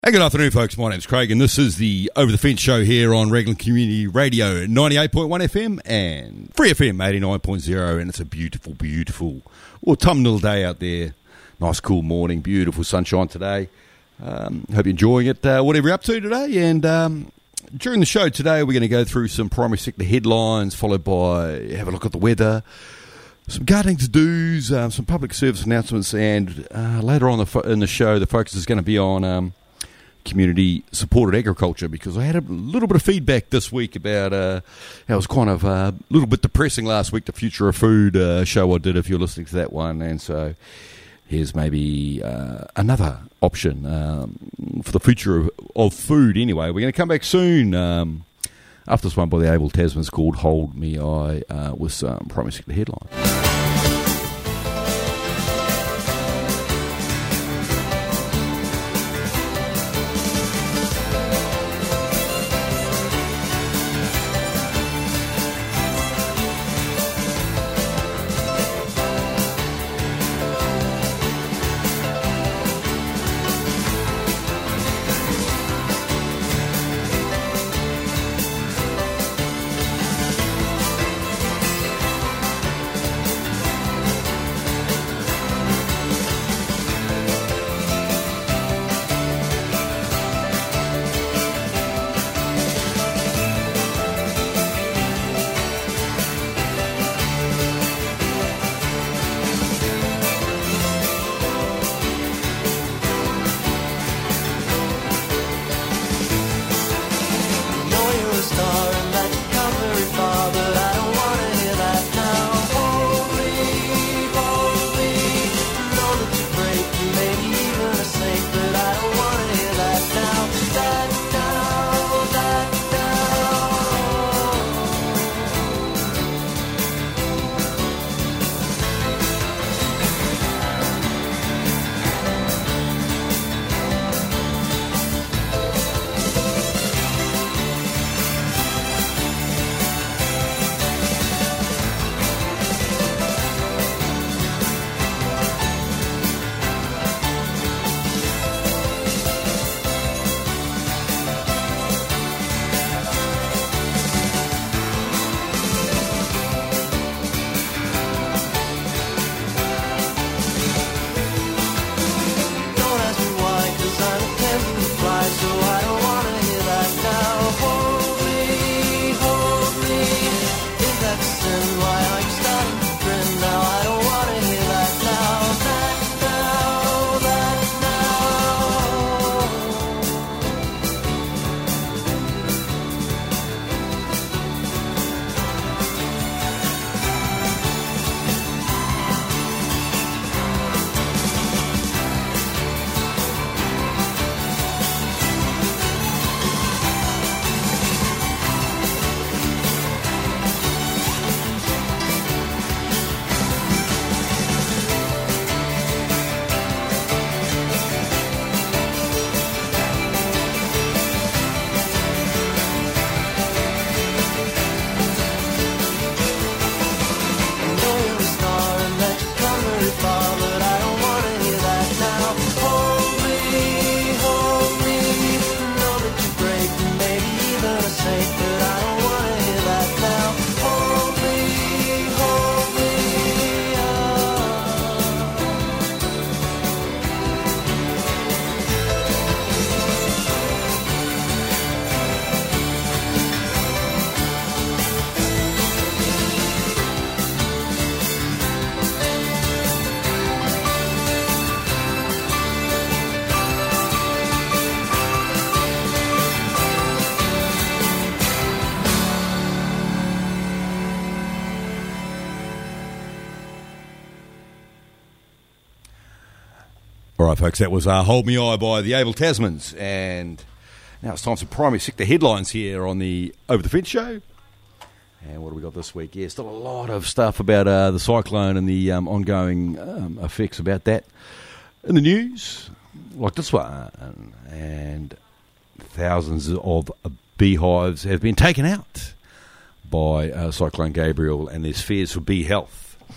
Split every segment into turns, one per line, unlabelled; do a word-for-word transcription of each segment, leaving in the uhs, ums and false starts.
Hey, good afternoon, folks. My name's Craig, and this is the Over the Fence show here on Raglan Community Radio, ninety-eight point one F M and Free F M eighty-nine point zero, and it's a beautiful, beautiful autumnal day out there. Nice, cool morning, beautiful sunshine today. Um, hope you're enjoying it, uh, whatever you're up to today. And um, during the show today, we're going to go through some primary sector headlines, followed by have a look at the weather, some gardening to-dos, um, some public service announcements, and uh, later on the fo- in the show, the focus is going to be on Um, community-supported agriculture, because I had a little bit of feedback this week about uh, how it was kind of a little bit depressing last week, the Future of Food uh, show I did, if you're listening to that one. And so here's maybe uh, another option um, for the future of, of food anyway. We're going to come back soon um, after this one by the Able Tasmans called Hold Me I uh, with some primary sector headlines. All right, folks, that was uh, Hold Me I by the Able Tasmans. And now it's time for primary sector headlines here on the Over the Fence show. And what do we got this week? Yeah, still a lot of stuff about uh, the cyclone and the um, ongoing um, effects about that in the news, like this one. And thousands of beehives have been taken out by uh, Cyclone Gabriel, and there's fears for bee health.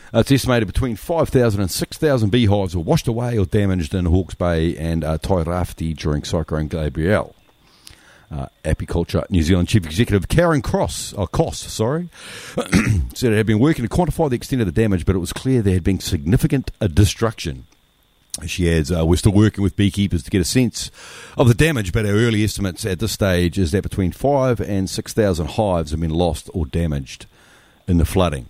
Uh, it's estimated between five thousand and six thousand beehives were washed away or damaged in Hawke's Bay and uh, Tairāwhiti during Cyclone Gabrielle. Uh, Apiculture New Zealand Chief Executive Karen Cross, or Koss, sorry, said it had been working to quantify the extent of the damage, but it was clear there had been significant uh, destruction. She adds, uh, we're still working with beekeepers to get a sense of the damage, but our early estimates at this stage is that between five and six thousand hives have been lost or damaged in the flooding.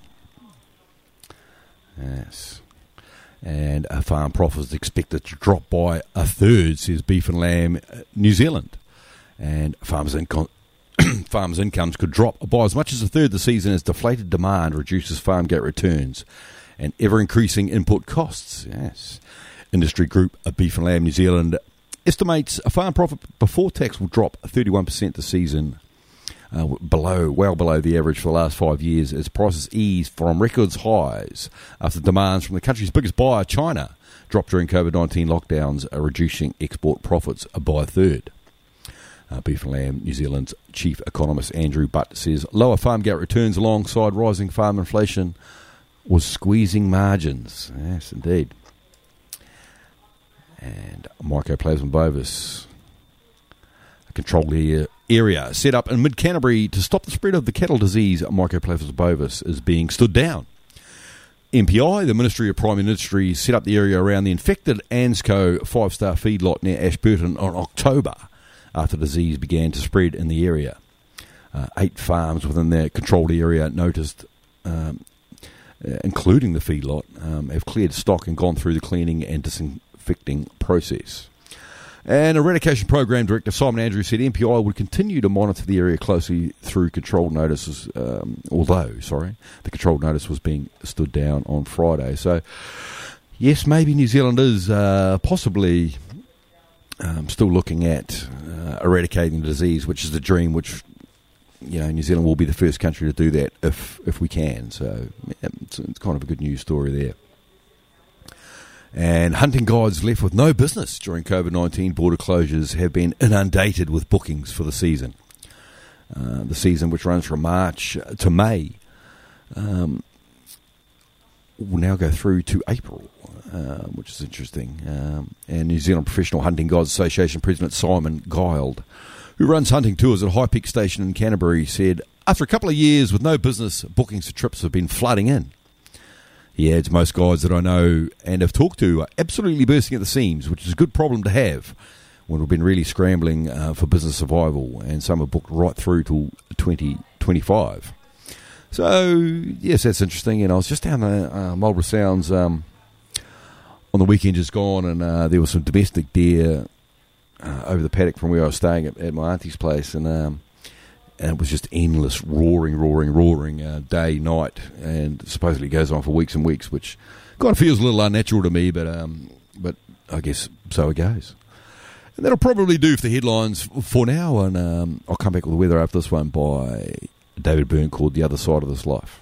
Yes. And uh, farm profits expected to drop by a third, says Beef and Lamb New Zealand. And farmers' income, farmers' incomes could drop by as much as a third this season as deflated demand reduces farm gate returns and ever-increasing input costs. Yes. Industry group Beef and Lamb New Zealand estimates a farm profit before tax will drop thirty-one percent this season, uh, below, well below the average for the last five years as prices ease from records highs after demands from the country's biggest buyer, China, dropped during COVID nineteen lockdowns, are reducing export profits by a third. Uh, Beef and Lamb New Zealand's chief economist Andrew Butt says lower farm gate returns alongside rising farm inflation was squeezing margins. Yes, indeed. And Mycoplasma bovis, a controlled area set up in mid-Canterbury to stop the spread of the cattle disease Mycoplasma bovis, is being stood down. M P I, the Ministry of Primary Industry, set up the area around the infected Ansco five-star feedlot near Ashburton in October after disease began to spread in the area. Uh, eight farms within their controlled area noticed, um, including the feedlot, um, have cleared stock and gone through the cleaning and disinfecting process. And Eradication Program Director Simon Andrews said M P I would continue to monitor the area closely through controlled notices, um, although, sorry, the controlled notice was being stood down on Friday. So, yes, maybe New Zealand is uh, possibly um, still looking at uh, eradicating the disease, which is the dream, which, you know, New Zealand will be the first country to do that if if we can. So, it's, it's kind of a good news story there. And hunting guides left with no business during COVID nineteen border closures have been inundated with bookings for the season. Uh, the season, which runs from March to May, um, will now go through to April, uh, which is interesting. Um, and New Zealand Professional Hunting Guides Association President Simon Guild, who runs hunting tours at High Peak Station in Canterbury, said, after a couple of years with no business, bookings for trips have been flooding in. He adds, most guides that I know and have talked to are absolutely bursting at the seams, which is a good problem to have when we've been really scrambling uh, for business survival, and some are booked right through till twenty twenty-five. So, yes, that's interesting. And I was just down at uh, Marlborough Sounds um, on the weekend just gone, and uh, there was some domestic deer uh, over the paddock from where I was staying at, at my auntie's place, and um, and it was just endless roaring, roaring, roaring, uh, day, night, and supposedly goes on for weeks and weeks, which kind of feels a little unnatural to me, but um, but I guess so it goes. And that'll probably do for the headlines for now, and um, I'll come back with the weather after this one by David Byrne, called The Other Side of This Life.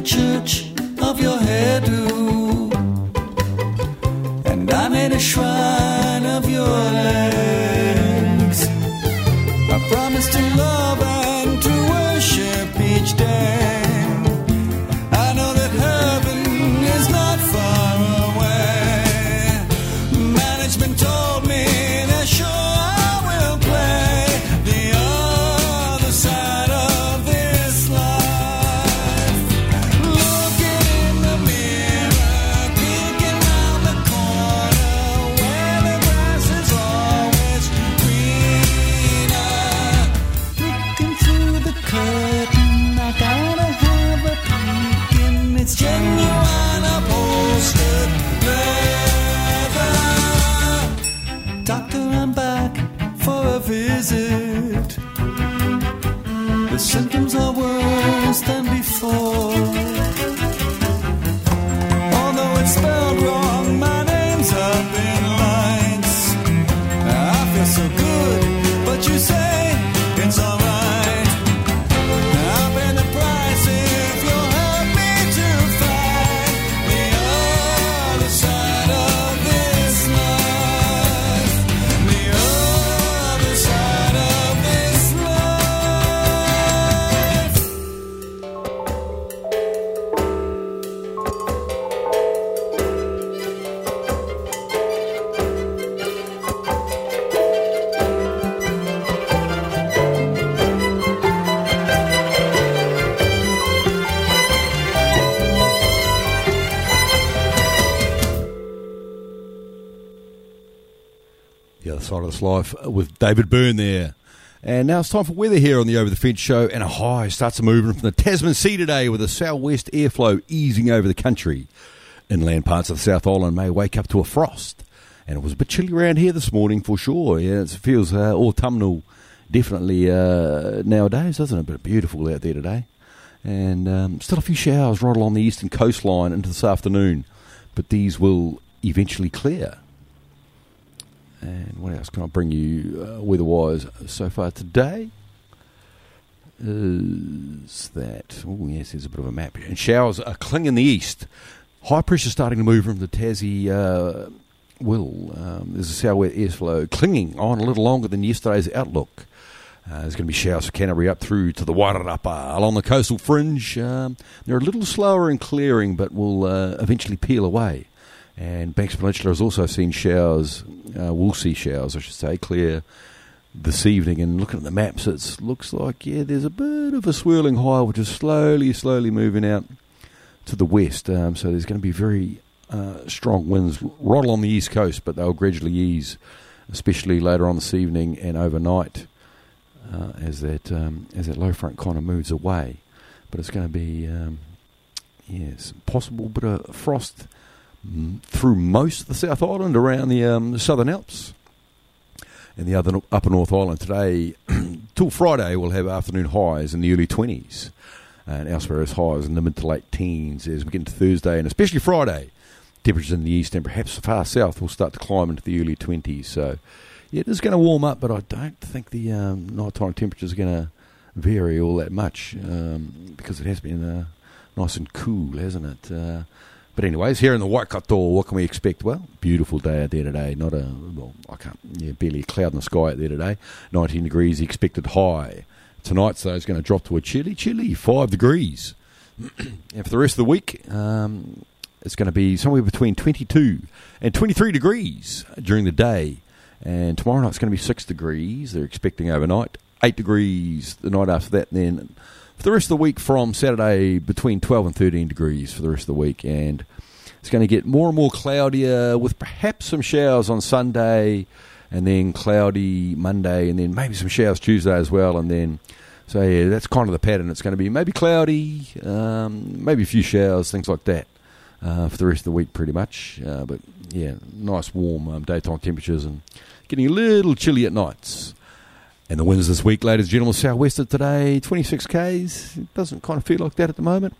church of your hairdo, and I made a shrine of your legs. I promised to love and to worship each day. I know that heaven is not far away. Management told me they're sure I will play the other side of this life. Looking in the mirror, peeking round the corner, where the grass is always greener. Looking through the curtain, I gotta have a peek in its genuine upholstered leather. Doctor, I'm back for a visit. The symptoms are worse than before. Although it's spelled wrong, my name's up in lights. I feel so good, but you say it's alright. I'll pay the price if you'll help me to find the other side of this life. The other side of this
The Other Side of This Life with David Byrne there. And now it's time for weather here on the Over the Fence show, and a high starts moving from the Tasman Sea today with a southwest airflow easing over the country. Inland parts of the South Island may wake up to a frost, and it was a bit chilly around here this morning for sure. Yeah, it feels uh, autumnal definitely uh, nowadays, doesn't it? But beautiful out there today. And um, still a few showers right along the eastern coastline into this afternoon, but these will eventually clear. And what else can I bring you uh, weather-wise so far today? Is that... Oh, yes, there's a bit of a map. And showers are clinging in the east. High pressure starting to move from the Tassie uh, will. Um, there's a southwest airflow clinging on a little longer than yesterday's outlook. Uh, there's going to be showers for Canterbury up through to the Wairarapa along the coastal fringe. Um, they're a little slower in clearing, but will uh, eventually peel away. And Banks Peninsula has also seen showers, uh, we'll see showers, I should say, clear this evening. And looking at the maps, it looks like, yeah, there's a bit of a swirling high, which is slowly, slowly moving out to the west. Um, so there's going to be very uh, strong winds right along the east coast, but they'll gradually ease, especially later on this evening and overnight uh, as that um, as that low front kind of moves away. But it's going to be, um, yes, possible bit of frost through most of the South Island, around the, um, the Southern Alps and the other upper North Island today. Till Friday, we'll have afternoon highs in the early twenties, and elsewhere as highs in the mid to late teens as we get into Thursday and especially Friday. Temperatures in the east and perhaps far south will start to climb into the early twenties. So, yeah, it is going to warm up, but I don't think the um, nighttime temperatures are going to vary all that much um, because it has been uh, nice and cool, hasn't it? Uh, But anyways, here in the Waikato, what can we expect? Well, beautiful day out there today. Not a, well, I can't, yeah, barely a cloud in the sky out there today. nineteen degrees expected high. Tonight, though, is going to drop to a chilly, chilly five degrees. And for the rest of the week, um, it's going to be somewhere between twenty-two and twenty-three degrees during the day. And tomorrow night, it's going to be six degrees. They're expecting overnight. eight degrees the night after that, and then for the rest of the week from Saturday, between twelve and thirteen degrees for the rest of the week. And it's going to get more and more cloudier with perhaps some showers on Sunday and then cloudy Monday and then maybe some showers Tuesday as well. And then, so yeah, that's kind of the pattern. It's going to be maybe cloudy, um, maybe a few showers, things like that uh, for the rest of the week pretty much. Uh, but yeah, nice warm um, daytime temperatures and getting a little chilly at nights. And the winds this week, ladies and gentlemen, southwester today, twenty-six kays. It doesn't kind of feel like that at the moment.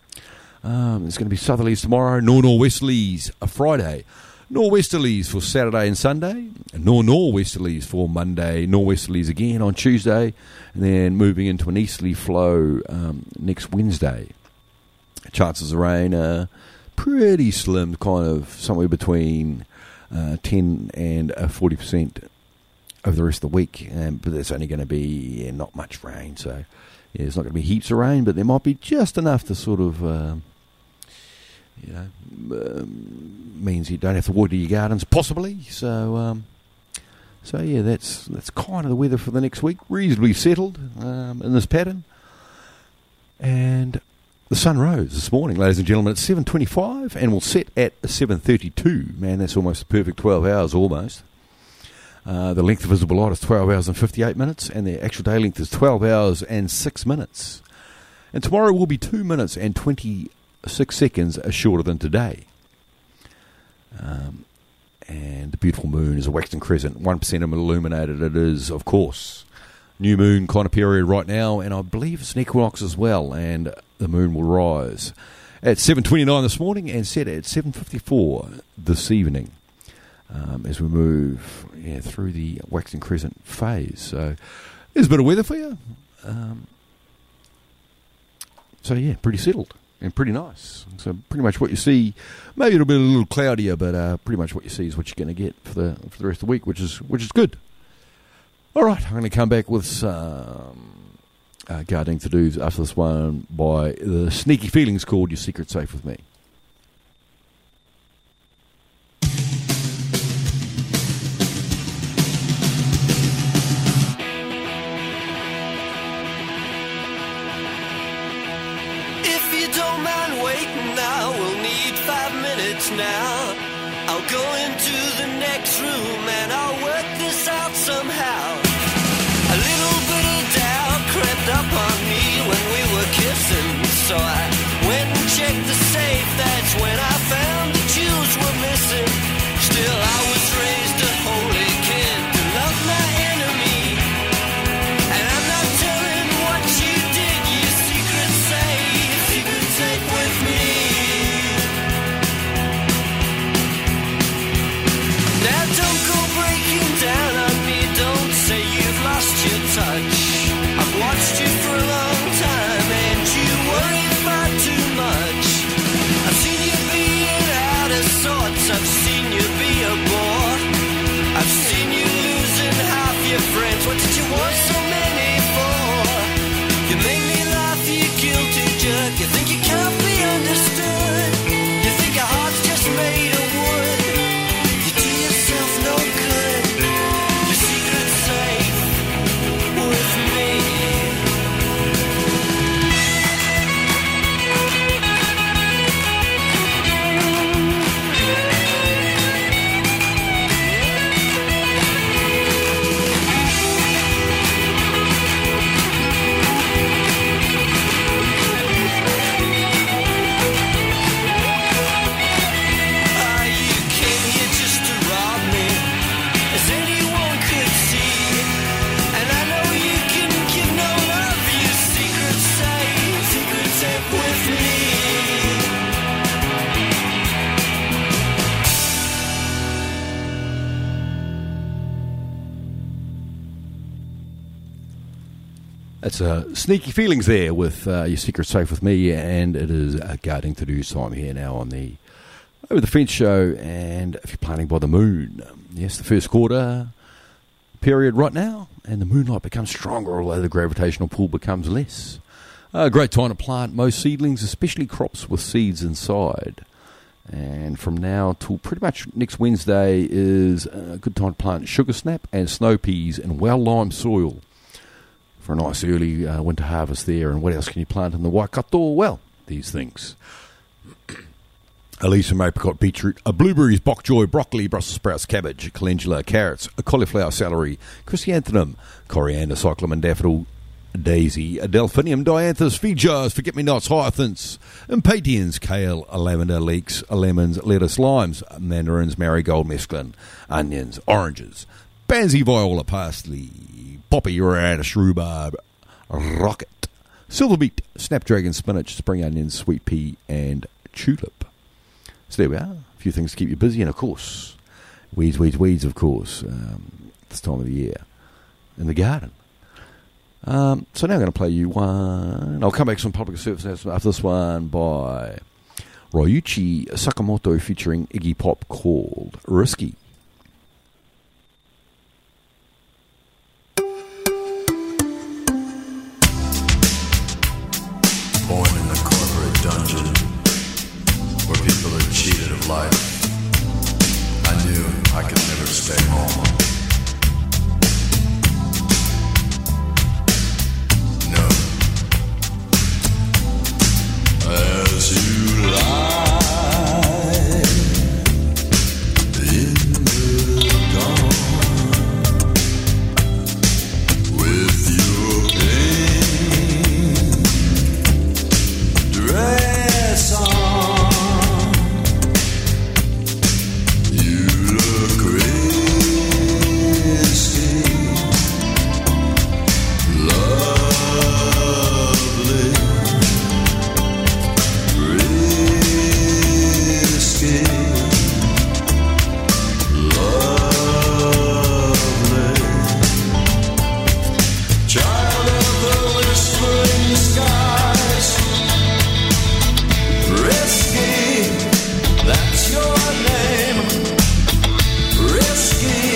Um, it's going to be southerlies tomorrow, nor-norwesterlies a Friday, norwesterlies for Saturday and Sunday, and nor-norwesterlies for Monday, norwesterlies again on Tuesday, and then moving into an easterly flow um, next Wednesday. chances of rain are pretty slim, kind of somewhere between uh, ten and uh, forty percent over the rest of the week. Um, but there's only going to be yeah, not much rain, so yeah, there's not going to be heaps of rain, but there might be just enough to sort of, uh, you know, um, means you don't have to water your gardens, possibly. So, um, so yeah, that's that's kind of the weather for the next week. Reasonably settled um, in this pattern, and the sun rose this morning, ladies and gentlemen, at seven twenty-five, and will set at seven thirty-two. Man, that's almost a perfect twelve hours, almost. Uh, the length of visible light is twelve hours and fifty-eight minutes, and the actual day length is twelve hours and six minutes. And tomorrow will be two minutes and twenty-six seconds shorter than today. Um, and the beautiful moon is a waxing crescent, one percent illuminated. It is, of course, new moon kind of period right now, and I believe it's an equinox as well, and the moon will rise at seven twenty-nine this morning and set at seven fifty-four this evening um, as we move yeah, through the waxing crescent phase. So there's a bit of weather for you. Um, so yeah, pretty settled and pretty nice. So pretty much what you see, maybe it'll be a little cloudier, but uh, pretty much what you see is what you're going to get for the for the rest of the week, which is which is good. All right, I'm going to come back with some uh, gardening to-dos after this one by the Sneaky Feelings called Your Secret Safe With Me.
If you don't mind waiting, I will need five minutes now. I'll go into the next room and I'll work this out somehow. A little bit of doubt crept up on me when we were kissing, so I went and checked the safe. That's when I found the jewels were missing. Still, I was raised a holy kid to love my enemy, and I'm not telling what you did. Your secret safe, secret safe with me. Now don't go breaking down on me. Don't say you've lost your touch. I've watched you for a long time and you worry far too much. I've seen you being out of sorts. I've seen you be a bore. I've seen you losing half your friends. What did you want so many for? You make me laugh, you guilty jerk. You think you can't be understood. You think your heart's just made of wood. You do yourself no good. Your secret safe with me. Ah, you came here just to rob me, as anyone could see. And I know you can give no love. Your secret safe, secret safe with me.
That's uh, Sneaky Feelings there with uh, Your Secret Safe With Me, and it is uh, gardening to-do time here now on the Over the Fence show. And if you're planning by the moon, um, yes, the first quarter period right now, and the moonlight becomes stronger, although the gravitational pull becomes less. A uh, great time to plant most seedlings, especially crops with seeds inside. And from now till pretty much next Wednesday is a good time to plant sugar snap and snow peas in well-limed soil for a nice early uh, winter harvest there. And what else can you plant in the Waikato? Well, these things. Elisa, apricot, beetroot, a blueberries, bok choy, broccoli, Brussels sprouts, cabbage, calendula, carrots, a cauliflower, celery, chrysanthemum, coriander, cyclamen, daffodil, daisy, a delphinium, dianthus, fig jars, forget-me-nots, hyacinths, impatiens, kale, lavender, leeks, lemons, lettuce, limes, mandarins, marigold, mesclun, onions, oranges, pansy, viola, parsley, poppy, radish, rhubarb, rocket, silver beet, snapdragon, spinach, spring onions, sweet pea, and tulip. So there we are. A few things to keep you busy, and of course, weeds, weeds, weeds, of course, um, this time of the year in the garden. Um, so now I'm going to play you one. I'll come back to some public service after this one by Ryuichi Sakamoto featuring Iggy Pop called Risky.
Born in the corporate dungeon where people are cheated of life, I knew I could never stay home. No. As you lie in the dawn with your pain dress on, you look risky, lovely, risky, lovely, child of the whispering skies. Risky, that's your name. Risky,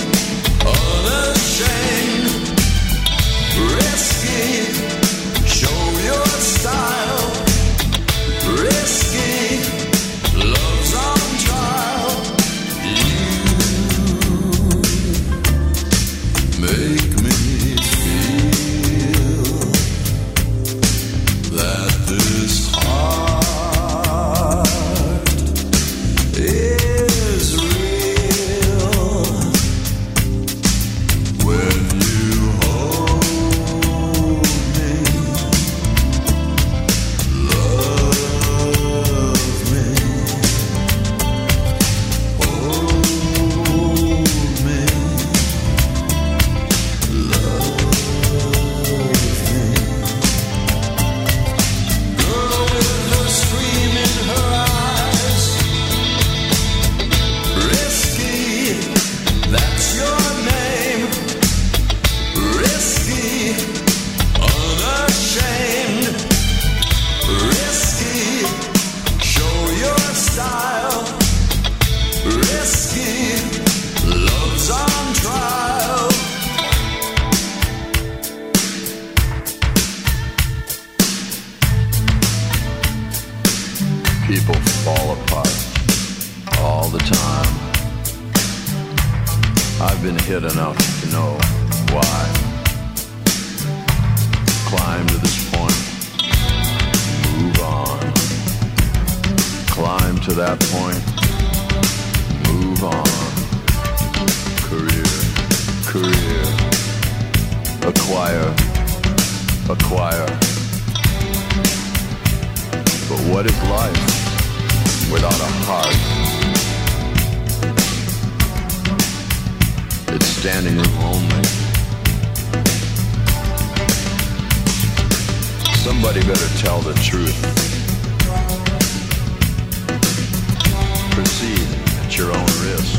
unashamed. Risky, show your style. Risky, love's on trial. You make me feel that this heart is real when you hold me, love me, hold me, love me. Girl with the scream in her eyes. Risky, that's your name. Risky, unashamed. Risky, show your style. Risky, love's on trial. People fall apart all the time. I've been hit enough to know why. Climb to this point, move on. Climb to that point, move on. Career, career, acquire, acquire. But what is life without a heart? It's standing room only. Somebody better tell the truth. Proceed at your own risk.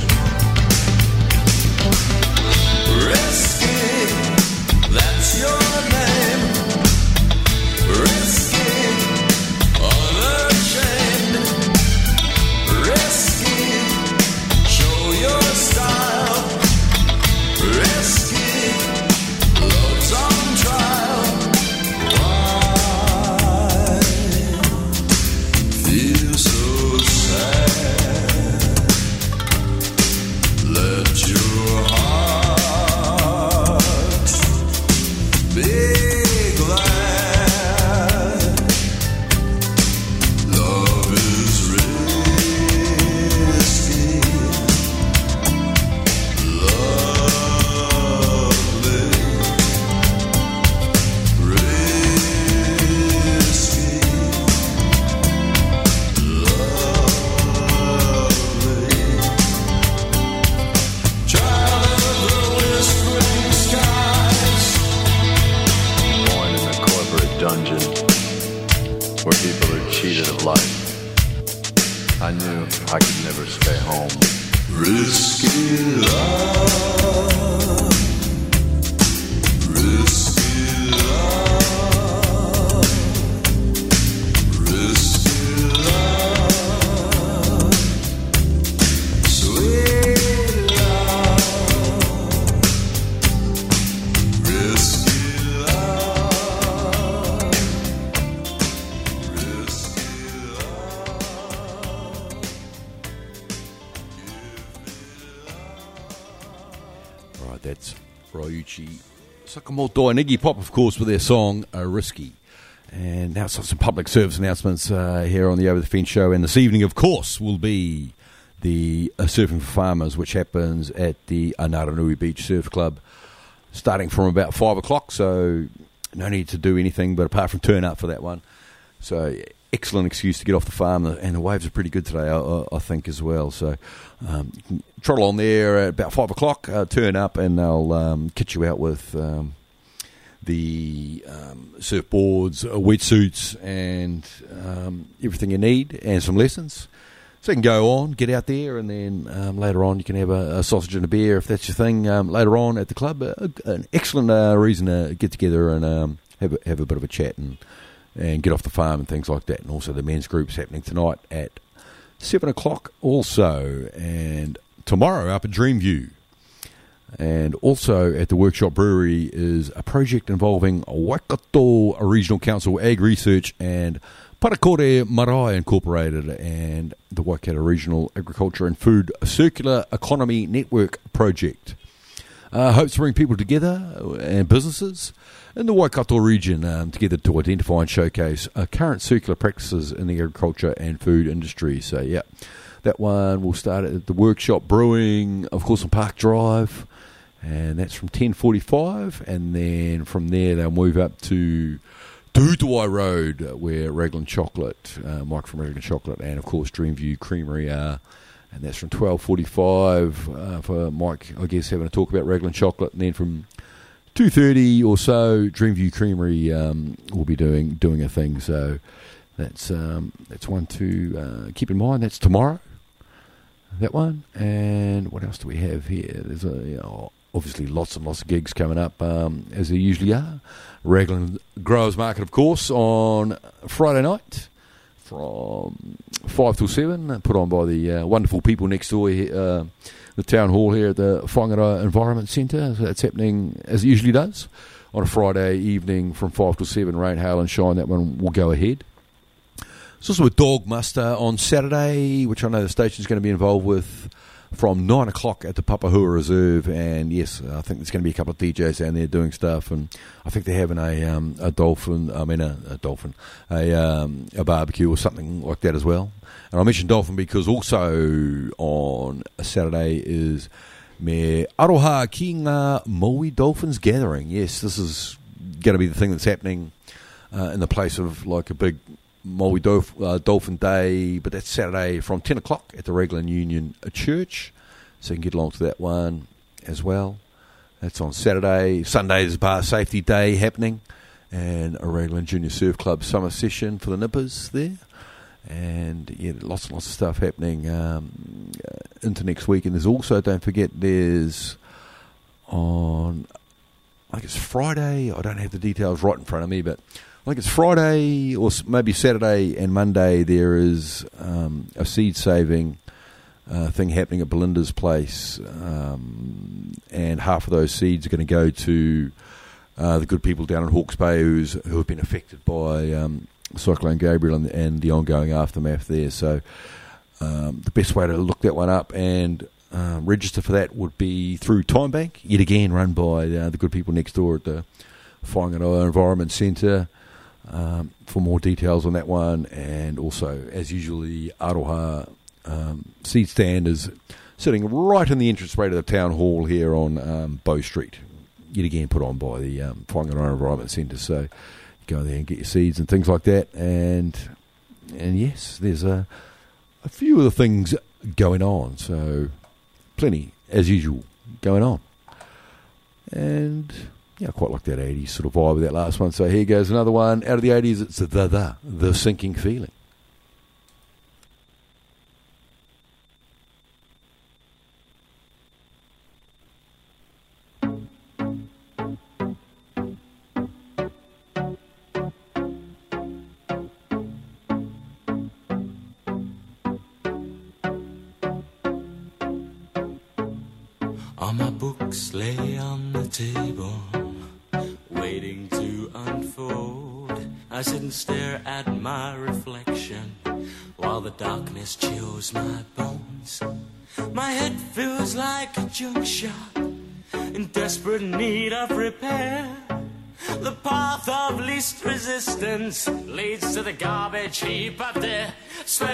Risky, that's your name. Risky, unashamed. Risky, show your style. Risky, love's on trial. Why feel so sad? Let your heart be glad. Love is risky, lovely, risky, lovely, child of the whispering skies. Born in a corporate dungeon where people are cheated of life, I knew I could never stay home. Risky love, risky
That's Ryuichi Sakamoto and Iggy Pop, of course, with their song uh, Risky. And now some public service announcements uh, here on the Over the Fence show. And this evening, of course, will be the uh, Surfing for Farmers, which happens at the Anaranui Beach Surf Club, starting from about five o'clock. So no need to do anything but apart from turn up for that one. So excellent excuse to get off the farm, and the waves are pretty good today, I, I think, as well. So um, you can trottle on there at about five o'clock, uh, turn up, and they'll um, kit you out with um, the um, surfboards, uh, wetsuits, and um, everything you need, and some lessons. So you can go on, get out there, and then um, later on you can have a, a sausage and a beer if that's your thing. Um, later on at the club, uh, an excellent uh, reason to get together and um, have a, have a bit of a chat and and get off the farm and things like that. And also the men's group's happening tonight at seven o'clock also, and tomorrow up at Dreamview. And also at the Workshop Brewery is a project involving Waikato Regional Council Ag Research and Parakore Marae Incorporated and the Waikato Regional Agriculture and Food Circular Economy Network Project. Uh, hopes to bring people together and businesses in the Waikato region um, together to identify and showcase uh, current circular practices in the agriculture and food industry. So, yeah, that one will start at the Workshop Brewing, of course, on Park Drive, and that's from ten forty-five, and then from there they'll move up to Tuhutawai Road, where Raglan Chocolate, uh, Mike from Raglan Chocolate, and, of course, Dreamview Creamery are. And that's from twelve forty-five uh, for Mike, I guess, having a talk about Raglan Chocolate. And then from two thirty or so, Dreamview Creamery um, will be doing doing a thing. So that's um, that's one to uh, keep in mind. That's tomorrow, that one. And what else do we have here? There's a, you know, obviously lots and lots of gigs coming up, um, as there usually are. Raglan Growers Market, of course, on Friday night, from five till seven, put on by the uh, wonderful people next door, uh, the town hall here at the Whangarei Environment Centre. So that's happening as it usually does on a Friday evening from five till seven, rain, hail and shine. That one will go ahead. There's also a dog muster on Saturday, which I know the station's going to be involved with, from nine o'clock at the Papahua Reserve. And yes, I think there's going to be a couple of D Js down there doing stuff, and I think they're having a um, a dolphin, I mean a, a dolphin, a um, a barbecue or something like that as well. And I mentioned dolphin because also on a Saturday is Me Aroha Ki Ngā Maui Dolphins Gathering. Yes, this is going to be the thing that's happening uh, in the place of like a big Maui Dolph- uh, Dolphin Day, but that's Saturday from ten o'clock at the Raglan Union Church, so you can get along to that one as well. That's on Saturday. Sunday is Bar Safety Day happening, and a Raglan Junior Surf Club summer session for the nippers there, and yeah, lots and lots of stuff happening um, uh, into next week. And there's also, don't forget, there's on, I think it's Friday, I don't have the details right in front of me, but I think it's Friday or maybe Saturday and Monday, there is um, a seed saving uh, thing happening at Belinda's place, um, and half of those seeds are going to go to uh, the good people down in Hawke's Bay who's, who have been affected by um, Cyclone Gabriel and, and the ongoing aftermath there. So um, the best way to look that one up and uh, register for that would be through Time Bank, yet again run by uh, the good people next door at the Whangarei Environment Centre. Um, for more details on that one, and also, as usual, the Aroha um, seed stand is sitting right in the entranceway to the town hall here on um, Bow Street. Yet again, put on by the um, Whangarei Environment Centre. So go there and get your seeds and things like that. And and yes, there's a a few of the things going on. So plenty, as usual, going on. And yeah, I quite like that eighties sort of vibe with that last one. So here goes another one out of the eighties. It's the the the sinking feeling.
All my books lay on the table, waiting to unfold. I sit and stare at my reflection while the darkness chills my bones. My head feels like a junk shot in desperate need of repair. The path of least resistance leads to the garbage heap of despair.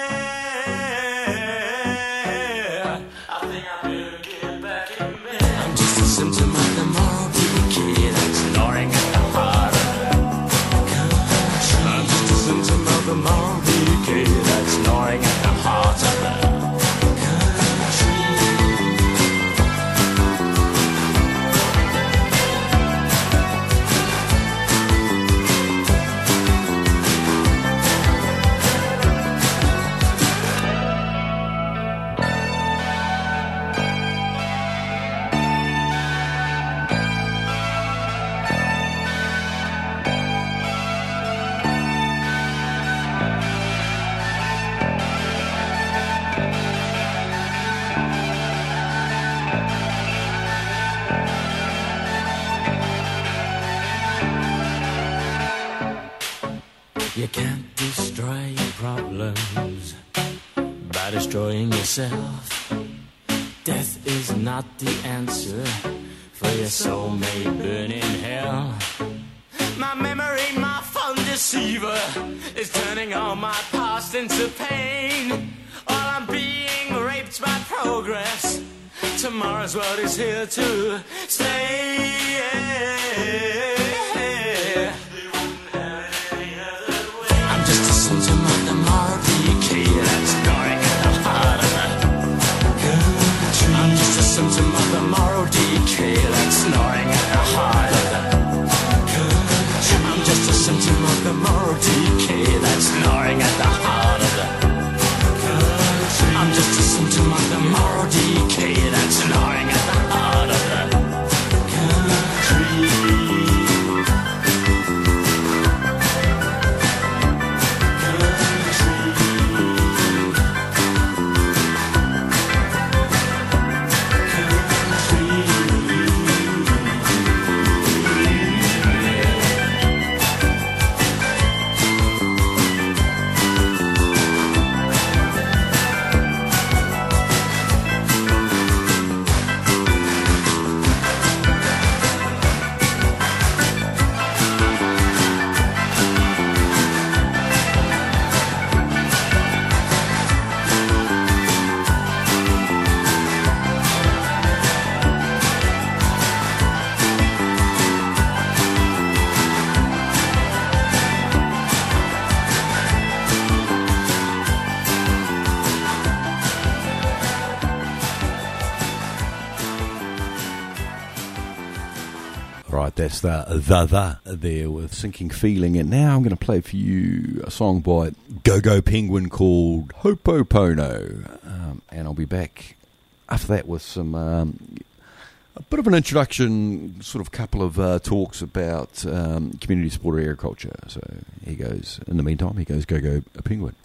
I think I better get back in bed. I'm just a symptom of the moral decay that's gnawing at the heart of the country. I'm just a symptom of the moral decay that's gnawing at the heart of the country. You can't destroy your problems by destroying yourself. Death is not the answer, for your soul may burn in hell. My memory, my fun deceiver, is turning all my past into pain. While I'm being raped by progress, tomorrow's world is here to stay. Symptom of the moral decay that's gnawing at the heart of the country. I'm just a symptom of the moral decay that's gnawing at the heart of the country. I'm just a symptom of the moral decay that's gnawing at the heart of the country. I'm just a symptom of the moral decay that's gnawing at the heart of the country.
That's the the the there with Sinking Feeling. And now I'm going to play for you a song by Go-Go Penguin called Hopopono. Um, and I'll be back after that with some um, a bit of an introduction, sort of couple of uh, talks about um, community support agriculture. So here goes. In the meantime, here goes Go-Go Penguin.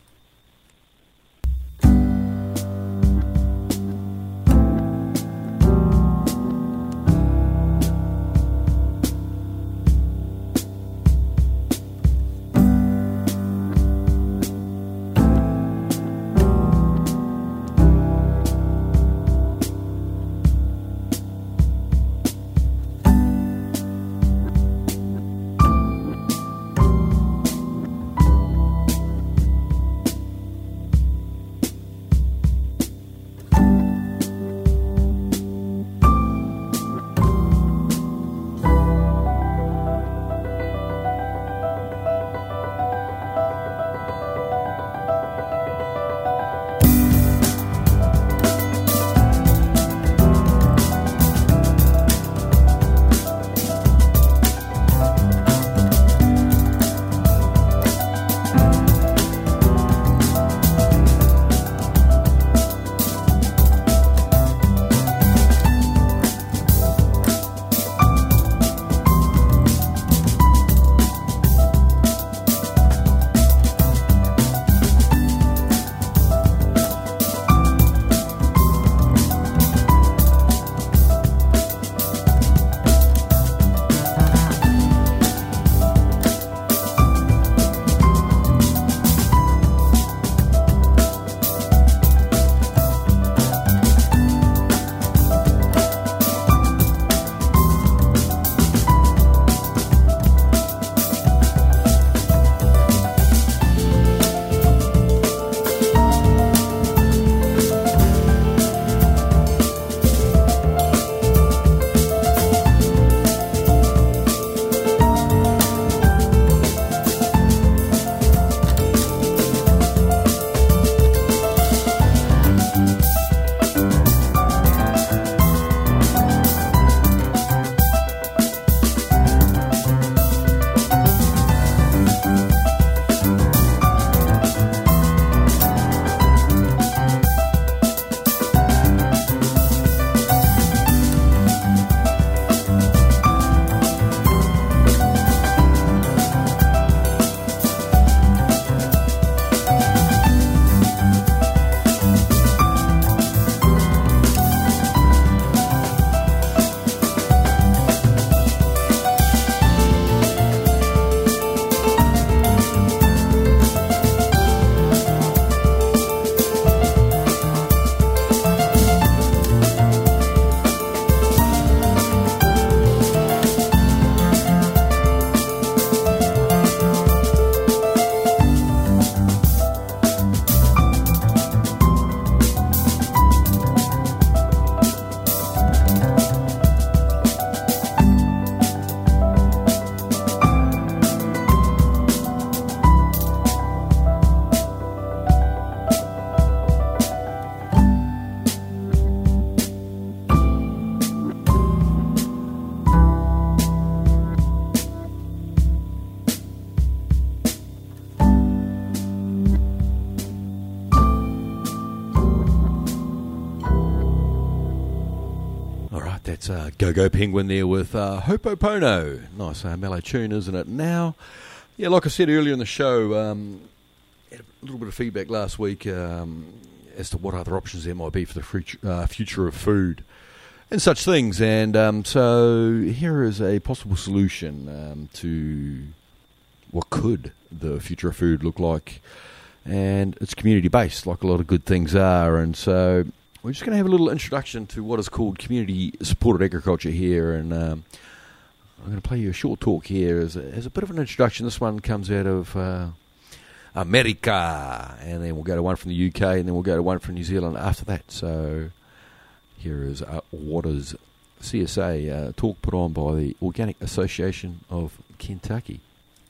That's uh, Go Go Penguin there with uh, Hopopono. Nice uh, mellow tune, isn't it? Now, yeah, like I said earlier in the show, um, had a little bit of feedback last week um, as to what other options there might be for the future, uh, future of food and such things. And um, so here is a possible solution um, to what could the future of food look like. And it's community-based, like a lot of good things are. And so we're just going to have a little introduction to what is called community-supported agriculture here. And um, I'm going to play you a short talk here as a, as a bit of an introduction. This one comes out of uh, America. And then we'll go to one from the U K, and then we'll go to one from New Zealand after that. So here is uh, what is C S A uh, talk put on by the Organic Association of Kentucky.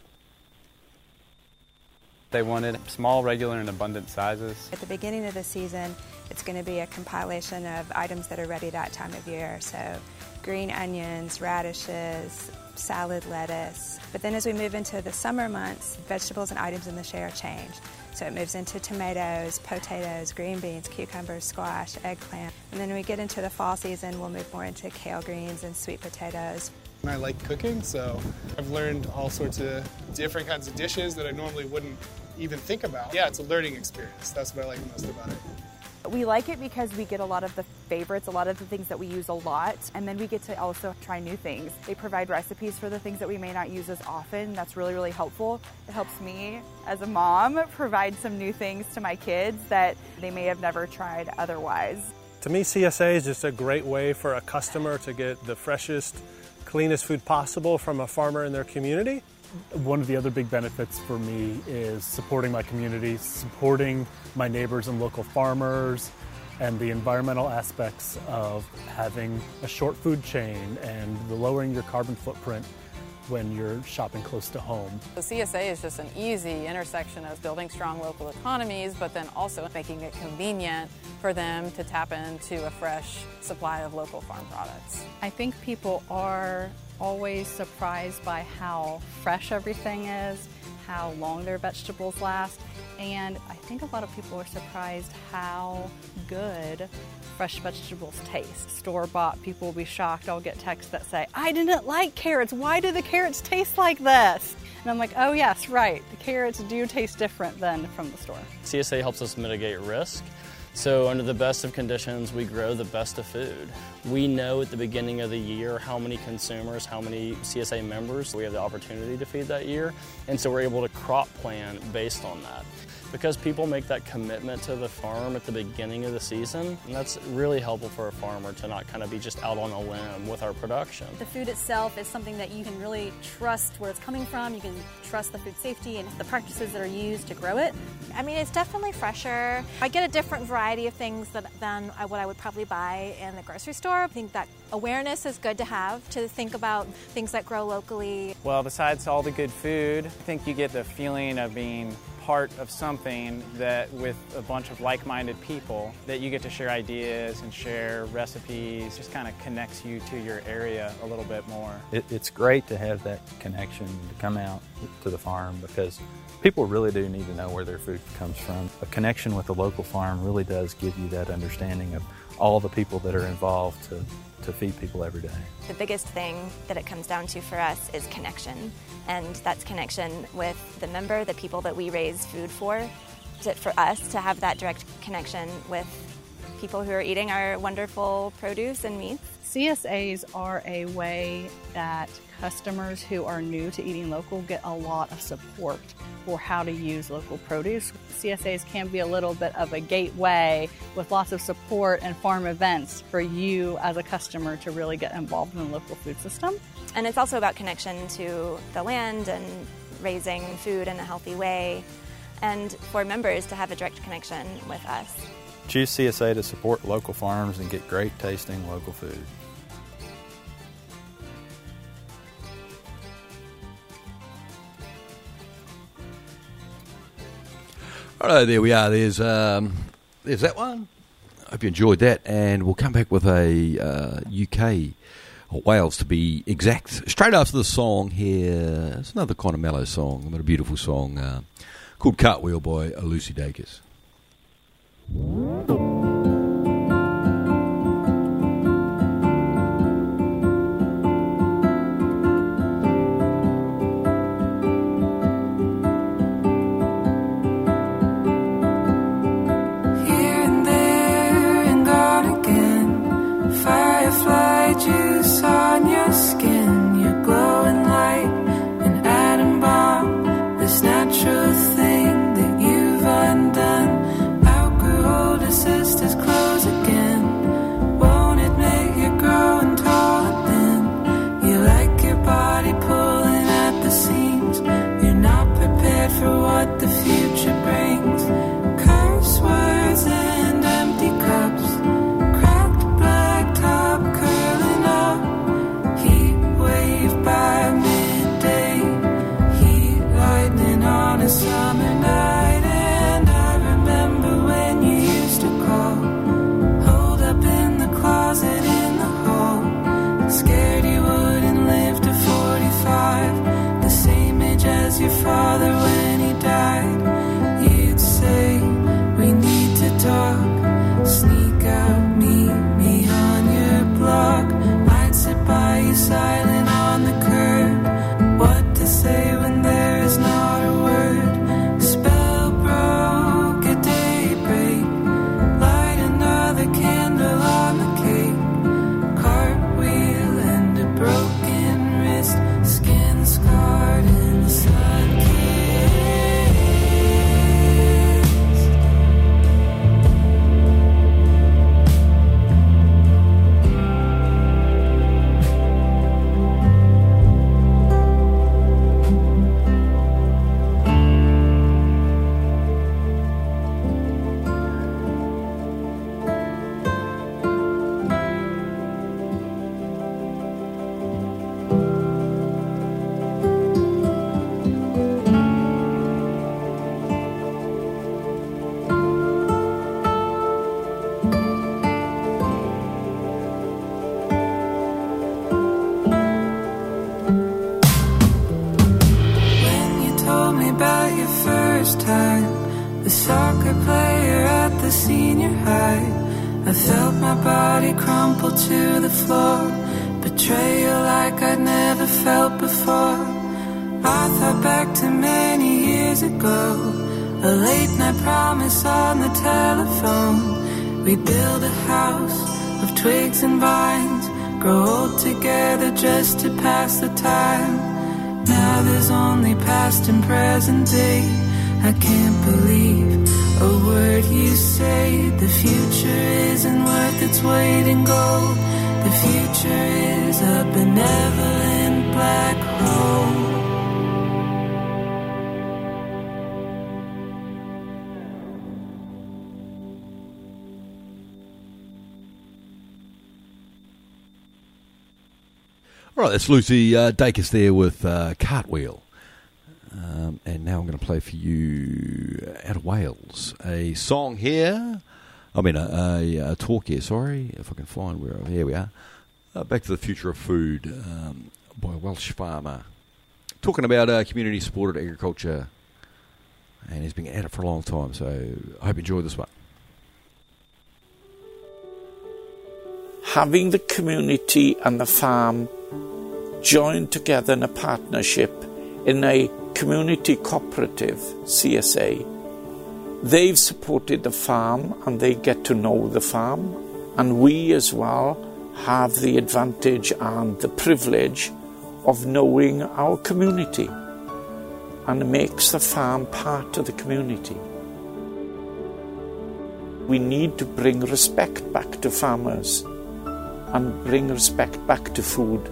They wanted small, regular, and abundant sizes.
At the beginning of the season, it's going to be a compilation of items that are ready that time of year. So green onions, radishes, salad lettuce. But then as we move into the summer months, vegetables and items in the share change. So it moves into tomatoes, potatoes, green beans, cucumbers, squash, eggplant. And then when we get into the fall season, we'll move more into kale greens and sweet potatoes.
I like cooking, so I've learned all sorts of different kinds of dishes that I normally wouldn't even think about. Yeah, it's a learning experience. That's what I like most about it.
We like it because we get a lot of the favorites, a lot of the things that we use a lot, and then we get to also try new things. They provide recipes for the things that we may not use as often. That's really, really helpful. It helps me, as a mom, provide some new things to my kids that they may have never tried otherwise.
To me, C S A is just a great way for a customer to get the freshest, cleanest food possible from a farmer in their community.
One of the other big benefits for me is supporting my community, supporting my neighbors and local farmers, and the environmental aspects of having a short food chain and the lowering your carbon footprint when you're shopping close to home.
The C S A is just an easy intersection of building strong local economies, but then also making it convenient for them to tap into a fresh supply of local farm products.
I think people are always surprised by how fresh everything is, how long their vegetables last, and I think a lot of people are surprised how good fresh vegetables taste. Store-bought, people will be shocked. I'll get texts that say, I didn't like carrots. Why do the carrots taste like this? And I'm like, oh yes, right. The carrots do taste different than from the store.
C S A helps us mitigate risk. So under the best of conditions, we grow the best of food. We know at the beginning of the year how many consumers, how many C S A members we have the opportunity to feed that year, and so we're able to crop plan based on that. Because people make that commitment to the farm at the beginning of the season, and that's really helpful for a farmer to not kind of be just out on a limb with our production.
The food itself is something that you can really trust where it's coming from. You can trust the food safety and the practices that are used to grow it.
I mean, it's definitely fresher. I get a different variety of things that, than what I would probably buy in the grocery store. I think that awareness is good to have, to think about things that grow locally.
Well, besides all the good food, I think you get the feeling of being part of something that with a bunch of like-minded people that you get to share ideas and share recipes, just kind of connects you to your area a little bit more.
It, it's great to have that connection to come out to the farm because people really do need to know where their food comes from. A connection with the local farm really does give you that understanding of all the people that are involved to, to feed people every day.
The biggest thing that it comes down to for us is connection, and that's connection with the member, the people that we raise food for. To, for us to have that direct connection with people who are eating our wonderful produce and meats.
C S As are a way that customers who are new to eating local get a lot of support for how to use local produce. C S As can be a little bit of a gateway with lots of support and farm events for you as a customer to really get involved in the local food system.
And it's also about connection to the land and raising food in a healthy way, and for members to have a direct connection with us.
Choose C S A to support local farms and get great tasting local food.
Alright, there we are. There's um, there's that one. I hope you enjoyed that, and we'll come back with a uh, U K, or Wales to be exact, straight after the song here. It's another kind of mellow song, but a beautiful song uh, called Cartwheel by Lucy Dacus.
fight. I felt my body crumple to the floor. Betrayal like I'd never felt before. I thought back to many years ago, a late night promise on the telephone. We'd build a house of twigs and vines, grow old together just to pass the time. Now there's only past and present day. I can't believe a word you say. The future isn't worth its weight in gold. The future is a benevolent black hole.
All right, that's Lucy uh, Dacus there with uh, Cartwheel. Um, and now I'm going to play for you out of Wales a song here. I mean, a, a, a talk here, sorry, if I can find where. Here we are. Uh, Back to the Future of Food um, by a Welsh farmer. Talking about uh, community-supported agriculture. And he's been at it for a long time, so I hope you enjoy this one.
Having the community and the farm joined together in a partnership in a community cooperative, C S A. They've supported the farm and they get to know the farm, and we as well have the advantage and the privilege of knowing our community, and it makes the farm part of the community. We need to bring respect back to farmers and bring respect back to food.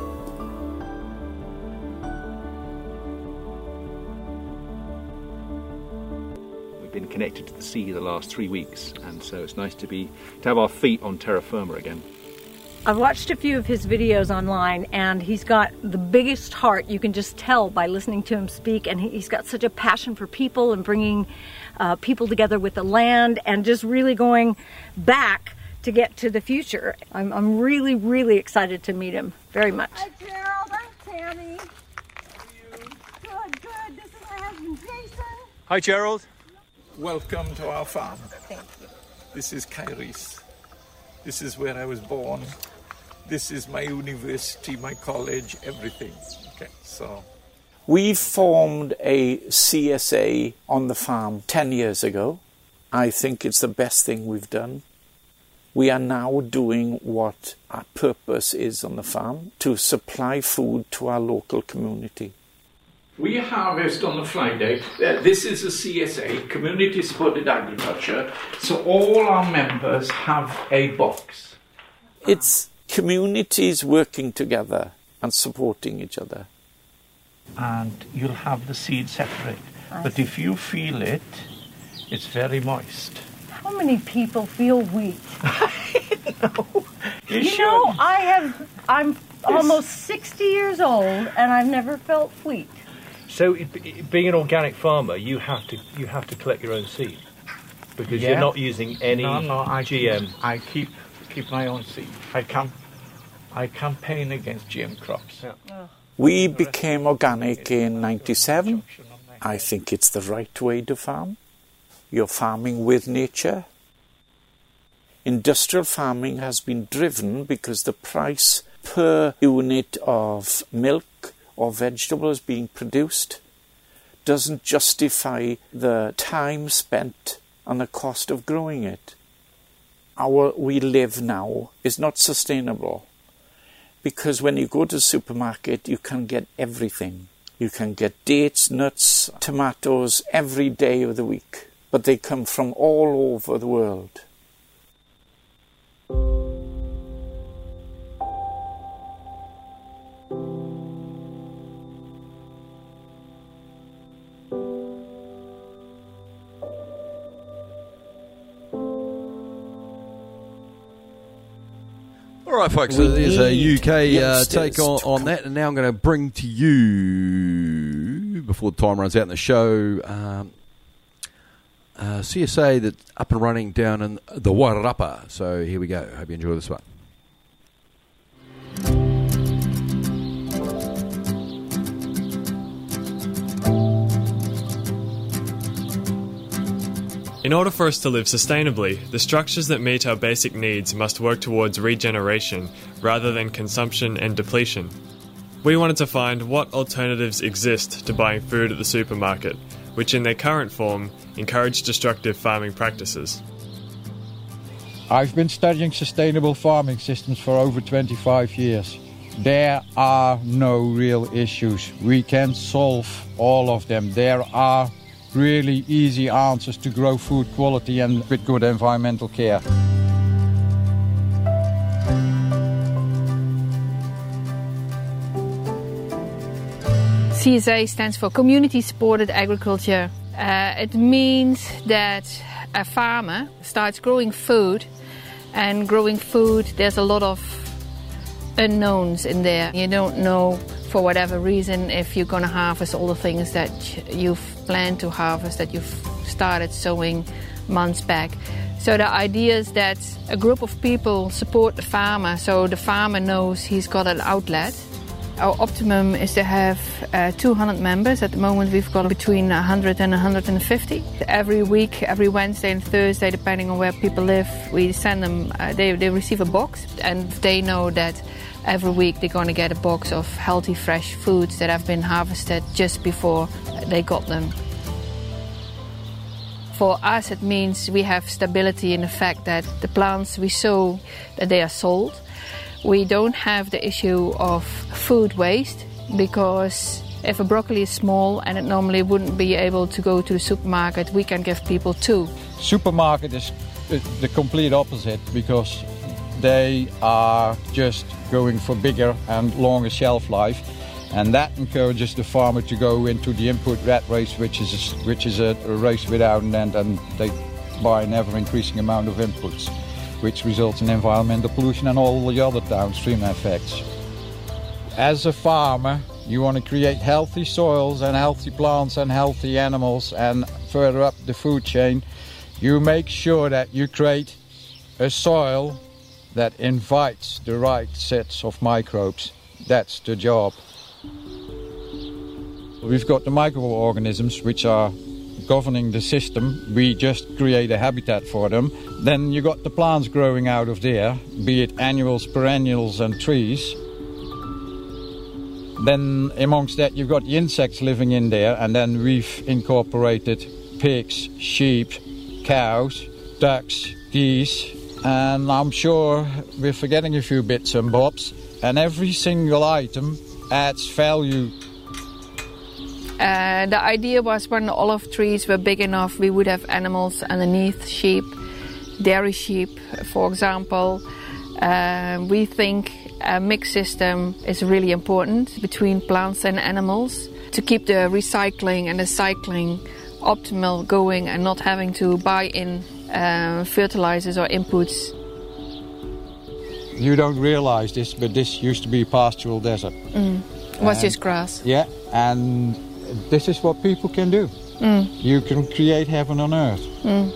Been connected to the sea the last three weeks, and so it's nice to be to have our feet on terra firma again.
I've watched a few of his videos online, and he's got the biggest heart. You can just tell by listening to him speak, and he's got such a passion for people and bringing uh, people together with the land, and just really going back to get to the future. I'm, I'm really, really excited to meet him very much.
Hi, Gerald. I'm Tammy. How are you? Good, good. This is my husband, Jason.
Hi, Gerald.
Welcome to our farm.
Thank you.
This is Kairis. This is where I was born. This is my university, my college, everything. Okay, so we formed a C S A on the farm ten years ago. I think it's the best thing we've done. We are now doing what our purpose is on the farm, to supply food to our local community. We harvest on a Friday. Uh, this is a C S A, Community Supported Agriculture, so all our members have a box. It's communities working together and supporting each other. And you'll have the seed separate.
I
But
see.
if you feel it, it's very moist.
How many people feel wheat?
You
You
should.
know, I have, I'm almost sixty years old, and I've never felt wheat.
So, it, it, being an organic farmer, you have to you have to collect your own seed because
Yeah.
you're not using any
no, no, I
G M.
Keep, I keep keep my own seed. I camp, I campaign against G M crops.
Yeah.
We became organic in ninety-seven. I think it's the right way to farm. You're farming with nature. Industrial farming has been driven because the price per unit of milk or vegetables being produced doesn't justify the time spent and the cost of growing it. Our we live now is not sustainable, because when you go to the supermarket you can get everything. You can get dates, nuts, tomatoes every day of the week, but they come from all over the world.
All right, folks,
We
so there's a
need
U K uh,
youngsters
take on,
to
on that, and now I'm going to bring to you, before the time runs out in the show, um, uh, C S A that's up and running down in the Wairarapa. So here we go. Hope you enjoy this one.
In order for us to live sustainably, the structures that meet our basic needs must work towards regeneration rather than consumption and depletion. We wanted to find what alternatives exist to buying food at the supermarket, which in their current form encourage destructive farming practices.
I've been studying sustainable farming systems for over twenty-five years. There are no real issues. We can solve all of them. There are really easy answers to grow food quality and with good environmental care.
C S A stands for Community Supported Agriculture. Uh, it means that a farmer starts growing food, and growing food, there's a lot of unknowns in there. You don't know, for whatever reason, if you're going to harvest all the things that you've planned to harvest, that you've started sowing months back. So the idea is that a group of people support the farmer, so the farmer knows he's got an outlet. Our optimum is to have uh, two hundred members. At the moment we've got between one hundred and one hundred fifty. Every week, every Wednesday and Thursday, depending on where people live, we send them, uh, they, they receive a box, and they know that every week they're going to get a box of healthy, fresh foods that have been harvested just before they got them. For us, it means we have stability in the fact that the plants we sow, that they are sold. We don't have the issue of food waste, because if a broccoli is small and it normally wouldn't be able to go to the supermarket, we can give people two.
Supermarket is the complete opposite, because they are just going for bigger and longer shelf life, and that encourages the farmer to go into the input rat race, which is a, which is a, a race without an end, and they buy an ever-increasing amount of inputs, which results in environmental pollution and all the other downstream effects. As a farmer, you want to create healthy soils and healthy plants and healthy animals, and further up the food chain, you make sure that you create a soil that invites the right sets of microbes. That's the job. We've got the microorganisms which are governing the system. We just create a habitat for them. Then you got the plants growing out of there, be it annuals, perennials and trees. Then amongst that you've got the insects living in there, and then we've incorporated pigs, sheep, cows, ducks, geese, and I'm sure we're forgetting a few bits and bobs, and every single item adds value.
Uh, the idea was when the olive trees were big enough, we would have animals underneath, sheep, dairy sheep, for example. Uh, we think a mixed system is really important between plants and animals to keep the recycling and the cycling optimal going, and not having to buy in uh, fertilizers or inputs.
You don't realize this, but this used to be pastoral desert.
Mm. Was just grass.
Yeah, and this is what people can do.
Mm.
You can create heaven on earth.
Mm.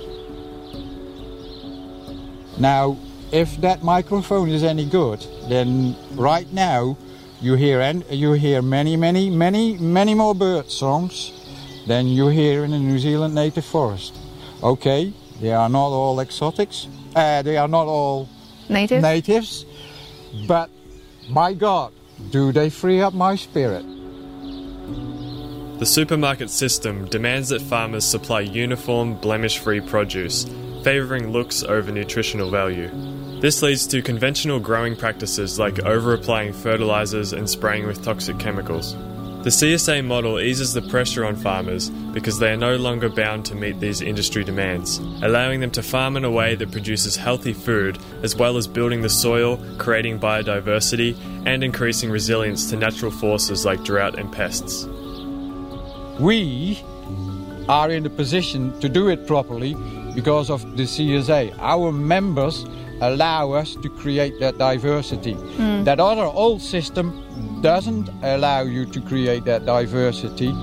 Now, if that microphone is any good, then right now you hear and you hear many, many, many, many more bird songs than you hear in a New Zealand native forest. Okay, they are not all exotics. Uh, they are not all
Native?
natives, but my God, do they free up my spirit.
The supermarket system demands that farmers supply uniform, blemish-free produce, favouring looks over nutritional value. This leads to conventional growing practices like over-applying fertilisers and spraying with toxic chemicals. The C S A model eases the pressure on farmers because they are no longer bound to meet these industry demands, allowing them to farm in a way that produces healthy food, as well as building the soil, creating biodiversity, and increasing resilience to natural forces like drought and pests.
We are in a position to do it properly because of the C S A. Our members allow us to create that diversity. Mm. That other old system doesn't allow you to create that diversity.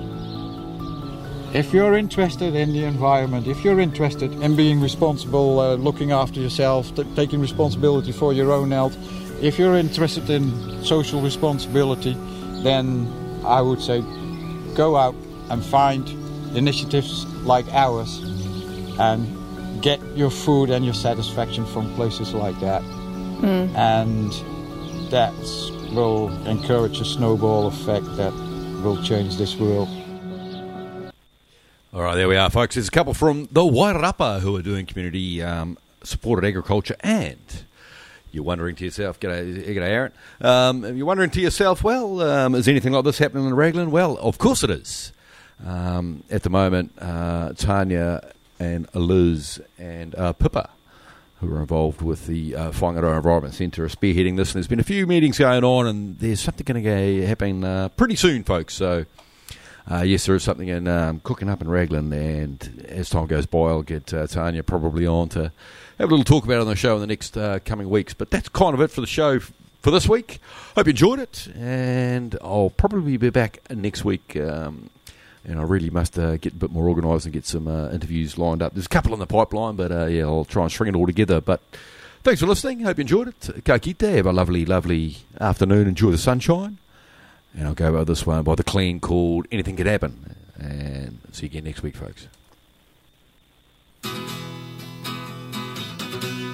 If you're interested in the environment, if you're interested in being responsible, uh, looking after yourself, t- taking responsibility for your own health, if you're interested in social responsibility, then I would say go out and find initiatives like ours and get your food and your satisfaction from places like that.
Mm.
And that will encourage a snowball effect that will change this world.
All right, there we are, folks. There's a couple from the Wairarapa who are doing community um, supported agriculture, and you're wondering to yourself, g'day, g'day Aaron, um, you're wondering to yourself, well, um, is anything like this happening in Raglan? Well, of course it is. Um, at the moment, uh, Tanya and Liz and uh, Pippa, who are involved with the uh, Whangaroa Environment Centre, are spearheading this, and there's been a few meetings going on, and there's something going to happen uh, pretty soon, folks, so... Uh, yes, there is something in um, cooking up in Raglan, and as time goes by, I'll get uh, Tanya probably on to have a little talk about it on the show in the next uh, coming weeks. But that's kind of it for the show f- for this week. Hope you enjoyed it, and I'll probably be back next week. Um, and I really must uh, get a bit more organised and get some uh, interviews lined up. There's a couple in the pipeline, but uh, yeah, I'll try and string it all together. But thanks for listening. Hope you enjoyed it. Ka kite. Have a lovely, lovely afternoon. Enjoy the sunshine. And I'll go over this one by The Clean called Anything Could Happen. And see you again next week, folks.